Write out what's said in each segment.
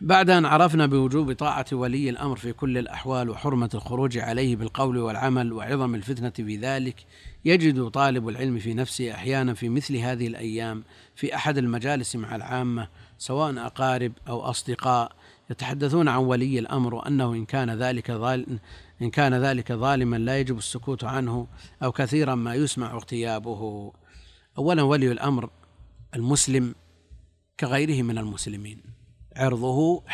بعد أن عرفنا بوجوب طاعة ولي الأمر في كل الأحوال وحرمة الخروج عليه بالقول والعمل وعظم الفتنة في ذلك، يجد طالب العلم في نفسه أحيانا في مثل هذه الأيام في أحد المجالس مع العامة سواء أقارب أو أصدقاء يتحدثون عن ولي الأمر وأنه إن كان ذلك ظالما لا يجب السكوت عنه أو كثيرا ما يسمع اغتيابه. أولا، ولي الأمر المسلم كغيره من المسلمين، عرضه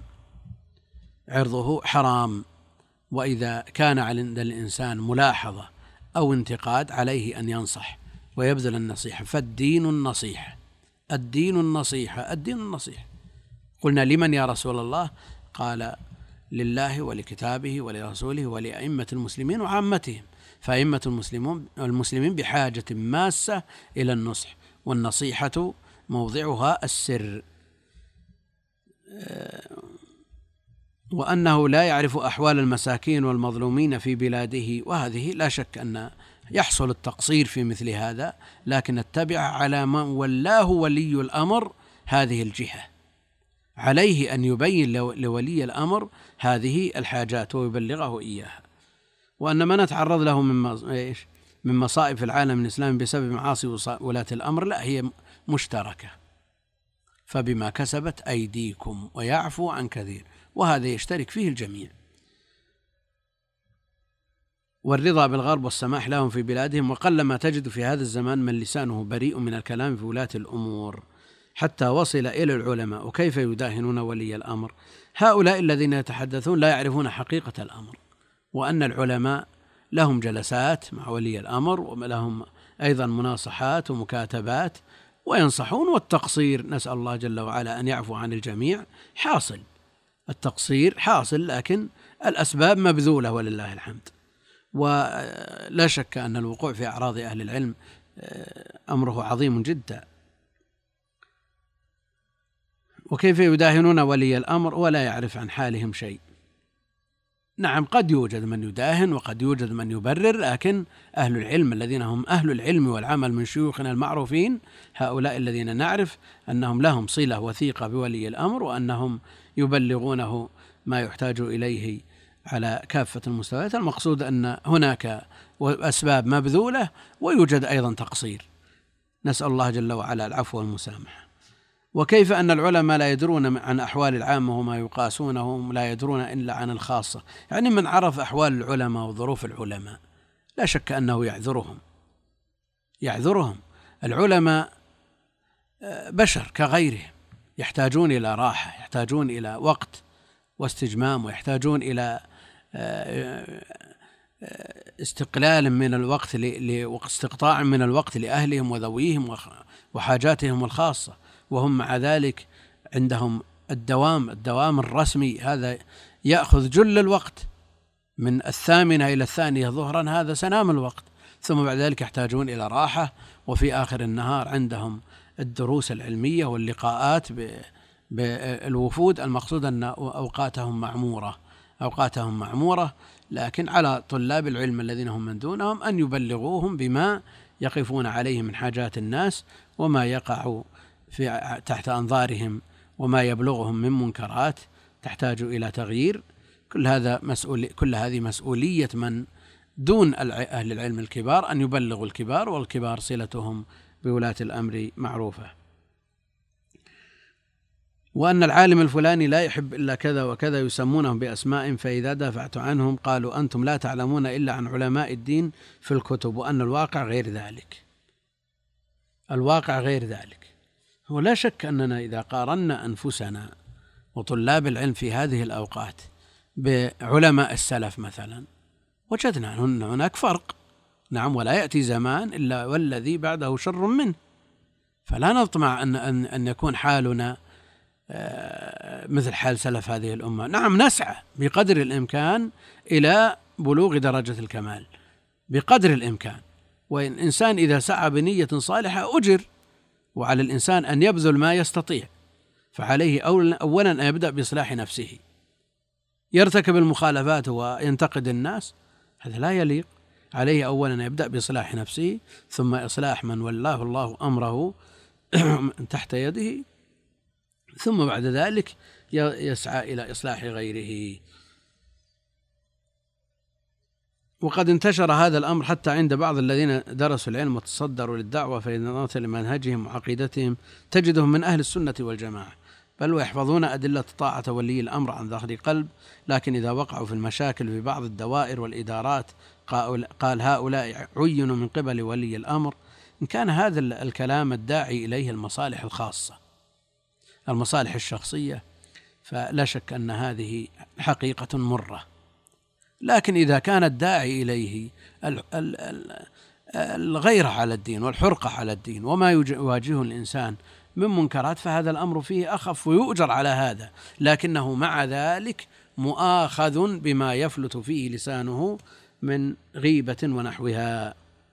حرام، وإذا كان عند الإنسان ملاحظة أو انتقاد عليه أن ينصح ويبذل النصيحة، فالدين النصيحة. قلنا: لمن يا رسول الله؟ قال: لله ولكتابه ولرسوله ولأئمة المسلمين وعامتهم، فأئمة المسلمين بحاجة ماسة إلى النصح، والنصيحة موضعها السر، وأنه لا يعرف أحوال المساكين والمظلومين في بلاده، وهذه لا شك أن يحصل التقصير في مثل هذا، لكن نتبع على من ولاه ولي الأمر هذه الجهة، عليه أن يبين لولي الأمر هذه الحاجات ويبلغه إياها. وأن ما نتعرض له من مصائب في العالم الإسلامي بسبب معاصي ولاة الأمر لا، هي مشتركة، فبما كسبت أيديكم ويعفو عن كثير، وهذا يشترك فيه الجميع. والرضا بالغرب والسماح لهم في بلادهم، وقلما تجد في هذا الزمان من لسانه بريء من الكلام في ولاة الأمور حتى وصل إلى العلماء. وكيف يداهنون ولي الأمر؟ هؤلاء الذين يتحدثون لا يعرفون حقيقة الأمر، وأن العلماء لهم جلسات مع ولي الأمر ولهم أيضا مناصحات ومكاتبات وينصحون، والتقصير نسأل الله جل وعلا أن يعفو عن الجميع حاصل، التقصير حاصل، لكن الأسباب مبذولة ولله الحمد. ولا شك أن الوقوع في أعراض أهل العلم أمره عظيم جدا. وكيف يداهنون ولي الأمر ولا يعرف عن حالهم شيء؟ نعم، قد يوجد من يداهن وقد يوجد من يبرر، لكن أهل العلم الذين هم أهل العلم والعمل من شيوخنا المعروفين، هؤلاء الذين نعرف أنهم لهم صلة وثيقة بولي الأمر، وأنهم يبلغونه ما يحتاج إليه على كافة المستويات. المقصود أن هناك أسباب مبذولة ويوجد أيضا تقصير، نسأل الله جل وعلا العفو والمسامحة. وكيف أن العلماء لا يدرون عن أحوال العامة وما يقاسونهم، لا يدرون إلا عن الخاصة؟ يعني من عرف أحوال العلماء وظروف العلماء لا شك أنه يعذرهم. العلماء بشر كغيرهم، يحتاجون إلى راحة، يحتاجون إلى وقت واستجمام، ويحتاجون إلى استقلال من الوقت واستقطاع من الوقت لأهلهم وذويهم وحاجاتهم الخاصة، وهم مع ذلك عندهم الدوام الرسمي، هذا يأخذ جل الوقت من 8 إلى 2 ظهرا، هذا سنام الوقت، ثم بعد ذلك يحتاجون إلى راحة، وفي آخر النهار عندهم الدروس العلمية واللقاءات بالوفود. المقصود أن أوقاتهم معمورة، لكن على طلاب العلم الذين هم من دونهم أن يبلغوهم بما يقفون عليه من حاجات الناس وما يقع تحت أنظارهم وما يبلغهم من منكرات تحتاج إلى تغيير. كل هذه مسؤولية من دون أهل العلم الكبار أن يبلغوا الكبار، والكبار صلتهم بولاة الأمر معروفة. وأن العالم الفلاني لا يحب إلا كذا وكذا، يسمونهم بأسماء، فإذا دافعت عنهم قالوا أنتم لا تعلمون إلا عن علماء الدين في الكتب، وأن الواقع غير ذلك. ولا شك أننا إذا قارنا أنفسنا وطلاب العلم في هذه الأوقات بعلماء السلف مثلا، وجدنا أن هناك فرق. نعم، ولا يأتي زمان إلا والذي بعده شر منه، فلا نطمع أن يكون حالنا مثل حال سلف هذه الأمة. نعم، نسعى بقدر الإمكان إلى بلوغ درجة الكمال بقدر الإمكان، والإنسان إذا سعى بنية صالحة أجر، وعلى الإنسان أن يبذل ما يستطيع، فعليه أولا أن يبدأ بإصلاح نفسه. يرتكب المخالفات وينتقد الناس، هذا لا يليق. عليه أولا أن يبدأ بإصلاح نفسه، ثم إصلاح من ولاه الله أمره تحت يده، ثم بعد ذلك يسعى إلى إصلاح غيره. وقد انتشر هذا الأمر حتى عند بعض الذين درسوا العلم وتصدروا للدعوة، فإذا نظرت لمنهجهم وعقيدتهم تجدهم من أهل السنة والجماعة، بل ويحفظون أدلة طاعة ولي الأمر عن ظهر قلب، لكن إذا وقعوا في المشاكل في بعض الدوائر والإدارات قال هؤلاء عينوا من قبل ولي الأمر. إن كان هذا الكلام الداعي إليه المصالح الخاصة، المصالح الشخصية، فلا شك أن هذه حقيقة مرة. لكن إذا كان الداعي إليه الغيرة على الدين والحرقة على الدين وما يواجهه الإنسان من منكرات، فهذا الأمر فيه أخف ويؤجر على هذا، لكنه مع ذلك مؤاخذ بما يفلت فيه لسانه من غيبة ونحوها.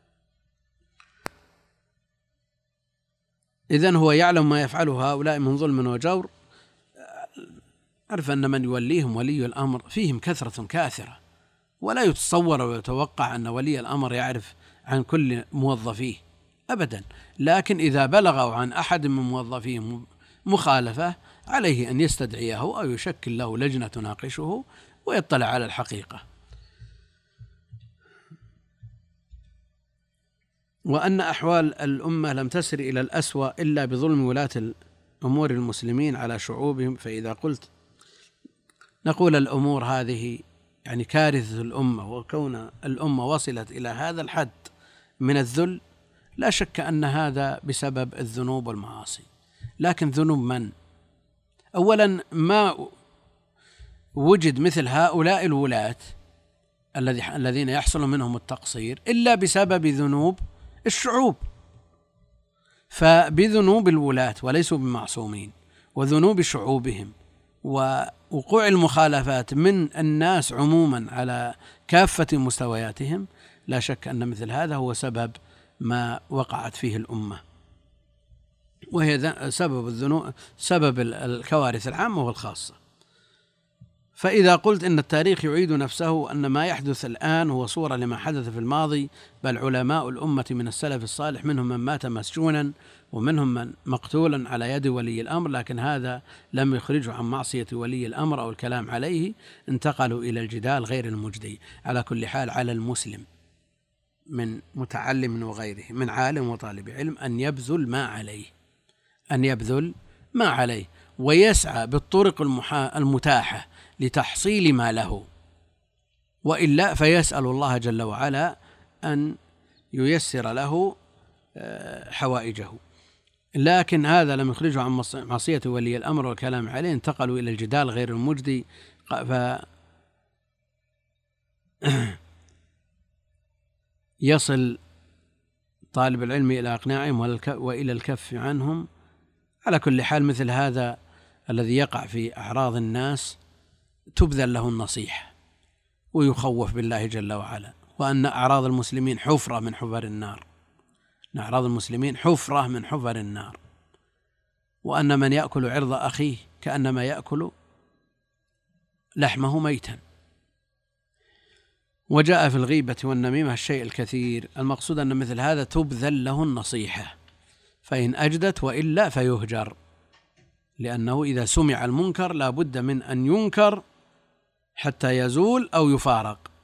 إذن هو يعلم ما يفعله هؤلاء من ظلم وجور. عرف أن من يوليهم ولي الأمر فيهم كثرة كاثرة، ولا يتصور ويتوقع أن ولي الأمر يعرف عن كل موظفيه أبدا، لكن إذا بلغوا عن أحد من موظفيه مخالفة عليه أن يستدعيه أو يشكل له لجنة تناقشه ويطلع على الحقيقة. وأن أحوال الأمة لم تسر إلى الأسوأ إلا بظلم ولاة أمور المسلمين على شعوبهم. فإذا قلت نقول الأمور هذه يعني كارثة الأمة، وكون الأمة وصلت إلى هذا الحد من الذل، لا شك أن هذا بسبب الذنوب والمعاصي. لكن ذنوب من؟ أولا ما وجد مثل هؤلاء الولاة الذين يحصل منهم التقصير إلا بسبب ذنوب الشعوب، فبذنوب الولاة وليسوا بمعصومين، وذنوب شعوبهم ووقوع المخالفات من الناس عموما على كافة مستوياتهم، لا شك أن مثل هذا هو سبب ما وقعت فيه الأمة، وهي سبب الذنوب، سبب الكوارث العامة والخاصة. فإذا قلت إن التاريخ يعيد نفسه، أن ما يحدث الآن هو صورة لما حدث في الماضي، بل علماء الأمة من السلف الصالح منهم من مات مسجونا ومنهم من مقتولا على يد ولي الأمر، لكن هذا لم يخرجه عن معصية ولي الأمر أو الكلام عليه، انتقلوا إلى الجدال غير المجدي. على كل حال على المسلم من متعلم وغيره، من عالم وطالب علم، أن يبذل ما عليه ويسعى بالطرق المتاحة لتحصيل ما له، وإلا فيسأل الله جل وعلا أن ييسر له حوائجه. لكن هذا لم يخرجه عن معصية ولي الأمر والكلام عليه، انتقلوا إلى الجدال غير المجدي. يصل طالب العلم إلى أقناعهم وإلى الكف عنهم. على كل حال مثل هذا الذي يقع في أعراض الناس تبذل له النصيحة ويخوف بالله جل وعلا، وأن أعراض المسلمين حفرة من حفر النار، أعراض المسلمين حفرة من حفر النار، وأن من يأكل عرض أخيه كأنما يأكل لحمه ميتا. وجاء في الغيبة والنميمة الشيء الكثير. المقصود أن مثل هذا تبذل له النصيحة، فإن أجدت، وإلا فيهجر، لأنه إذا سمع المنكر لا بد من أن ينكر حتى يزول أو يفارق.